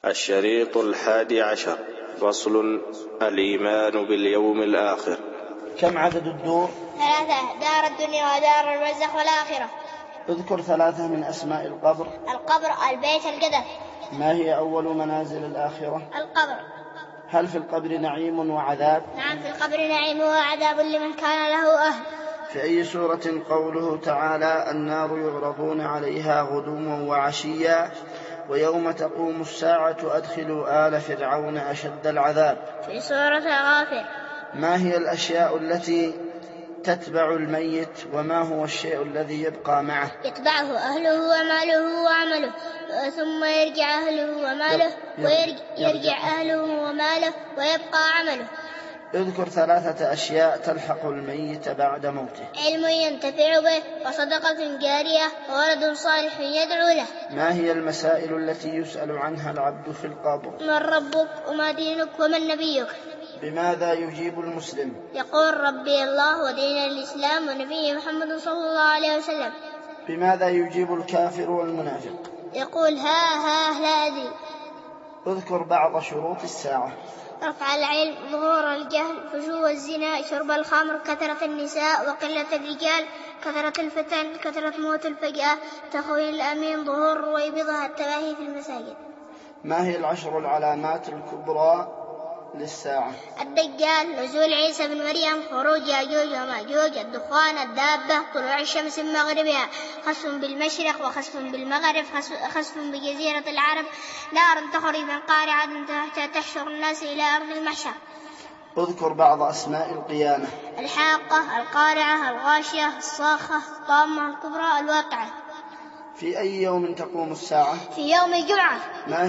الشريط 11. فصل: الإيمان باليوم الآخر. كم عدد الدور؟ 3: دار الدنيا ودار البرزخ والآخرة. اذكر 3 من أسماء القبر. القبر، البيت، القدر. ما هي أول منازل الآخرة؟ القبر. هل في القبر نعيم وعذاب؟ نعم، في القبر نعيم وعذاب لمن كان له أهل. في أي سورة قوله تعالى: النار يعرضون عليها غدوا وعشيا ويوم تقوم الساعة أدخلوا آل فرعون أشد العذاب؟ في سورة غافر. ما هي الأشياء التي تتبع الميت وما هو الشيء الذي يبقى معه؟ يتبعه أهله وماله وعمله، ثم يرجع أهله وماله ويرجع أهله وماله ويبقى عمله. اذكر 3 أشياء تلحق الميت بعد موته. علم ينتفع به، وصدقة جارية، وولد صالح يدعو له. ما هي المسائل التي يسأل عنها العبد في القبر؟ من ربك وما دينك ومن نبيك؟ بماذا يجيب المسلم؟ يقول: ربي الله ودين الإسلام ونبي محمد صلى الله عليه وسلم. بماذا يجيب الكافر والمنافق؟ يقول: ها لا أدري. اذكر بعض شروط الساعة. رفع العلم، ظهور الجهل، فشو الزنا، شرب الخمر، كثرة النساء وقلة الرجال، كثرة الفتن، كثرة موت الفجأة، تخوين الأمين، ظهور رويبضة، التباهي في المساجد. ما هي 10 العلامات الكبرى للساعة؟ الدجال، نزول عيسى بن مريم، خروج ياجوج وماجوج، الدخان، الدابة، طلوع الشمس من مغربها، خسف بالمشرق وخسف بالمغرب، خسف بجزيرة العرب، نار تخرج من قعر عدن تحشر الناس إلى أرض المحشر. اذكر بعض أسماء القيامة. الحاقة، القارعة، الغاشية، الصاخة، الطامة الكبرى، الواقعة. في أي يوم تقوم الساعة؟ في يوم الجمعة. ما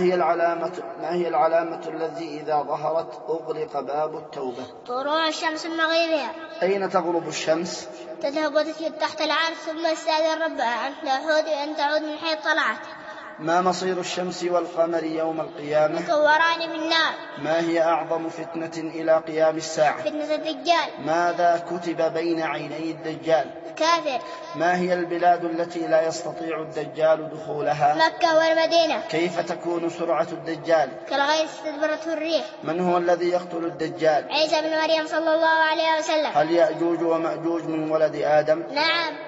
هي العلامة التي إذا ظهرت أغلق باب التوبة؟ طلوع الشمس من مغربها. أين تغرب الشمس؟ تذهب وتسجد تحت العرش، ثم تستأذن ربها أن تعود من حيث طلعت. ما مصير الشمس والقمر يوم القيامة؟ مكوران في النار. ما هي أعظم فتنة إلى قيام الساعة؟ فتنة الدجال. ماذا كتب بين عيني الدجال؟ كافر. ما هي البلاد التي لا يستطيع الدجال دخولها؟ مكة والمدينة. كيف تكون سرعة الدجال؟ كالغيث استدبرته الريح. من هو الذي يقتل الدجال؟ عيسى بن مريم صلى الله عليه وسلم. هل يأجوج ومأجوج من ولد آدم؟ نعم.